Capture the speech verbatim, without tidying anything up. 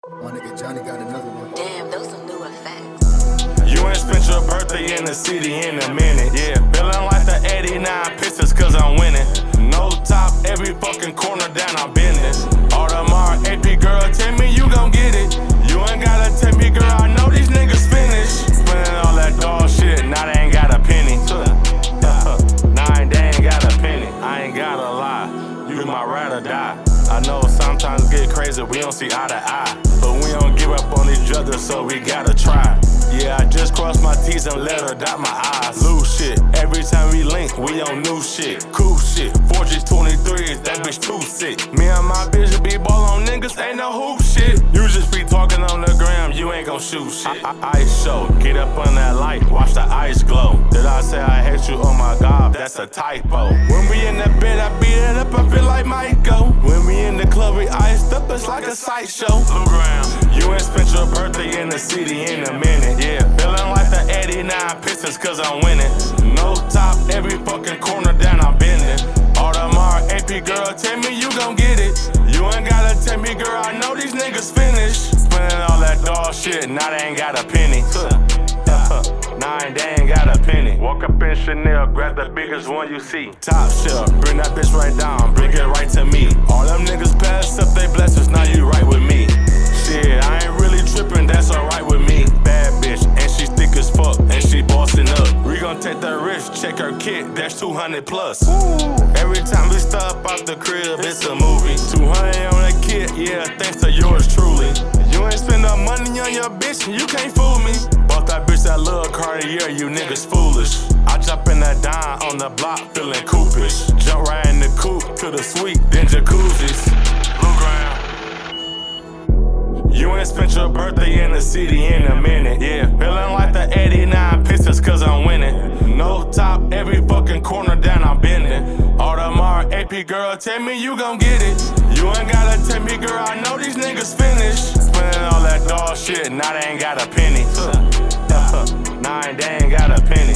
My nigga Johnny got another one. Damn, those some new effects. You ain't spent your birthday in the city in a minute. Yeah, feeling like the eighty-nine Pistons cause I'm winning. No top, every fucking corner down, I'm bending. Audemars, A P girl, tell me you gon' get it. You ain't gotta tell me, girl, I know these niggas finished. Spending all that dog shit, now they ain't got a penny. Nah, they ain't got a penny. I ain't gotta lie, you my ride or die. I know sometimes get crazy, we don't see eye to eye. But we don't give up on each other, so we gotta try. Yeah, I just crossed my T's and let her dot my eyes. Lose shit, every time we link, we on new shit. Cool shit, four G twenty-threes, that bitch too sick. Me and my bitch be ball on niggas, ain't no hoop shit. You just be talking on the gram, you ain't gon' shoot shit. I I ice show, get up on that light, watch the ice glow. Did I say I hate you? Oh my god, that's a typo. When we in the bed, I beat it up, I feel like Michael. When we in the club, we iced up, it's like a sideshow. Blue gram, you ain't spent your birthday in the city in a minute. Yeah, feeling like the eighty-nine Pistons cause I'm winning. No top, every fucking corner down, I'm bending. Audemars, A P girl, tell me you gon' get it. You ain't gotta tell me, girl, I know these niggas finished. Spending all that dog shit, now they ain't got a penny. Nah, they ain't got a penny. Walk up in Chanel, grab the biggest one you see. Top shelf, bring that bitch right down, bring it right to me. All them niggas pass up they blessings, now you right with me. Shit, I ain't really tripping, that's alright with me. Bad bitch, and she thick as fuck, and she bossing up. We gon' take that risk, check her kit, that's two hundred plus. Every time we step out the crib, it's a movie. two hundred on that kit, yeah, thanks to yours truly. You ain't spend no money on your bitch, you can't fool me. Bought that bitch that little Cartier, you niggas foolish. I jump in that dime on the block, feeling coupish. Jump right in the coupe to the suite, then jacuzzis. Blue ground. You ain't spent your birthday in the city in a minute. Yeah, feeling like the eighty-nine Pistons cause I'm winning. No top, every fucking corner down, I'm bending. Audemars, A P girl, tell me you gon' get it. You ain't gotta tell me, girl, I know these niggas finished. Spending all that dog shit, now they ain't got a penny. Nah, they ain't got a penny.